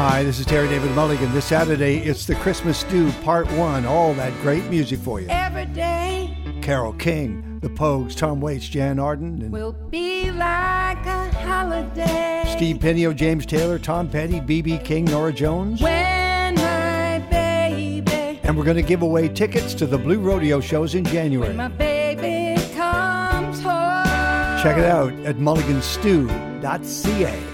Hi, this is Terry David Mulligan. This Saturday, it's the Christmas Stew Part 1. All that great music for you. Every day. Carole King, The Pogues, Tom Waits, Jan Arden. And will be like a holiday. Steve Pinio, James Taylor, Tom Petty, B.B. King, Norah Jones. When my baby. And we're going to give away tickets to the Blue Rodeo shows in January. When my baby comes home. Check it out at mulliganstew.ca.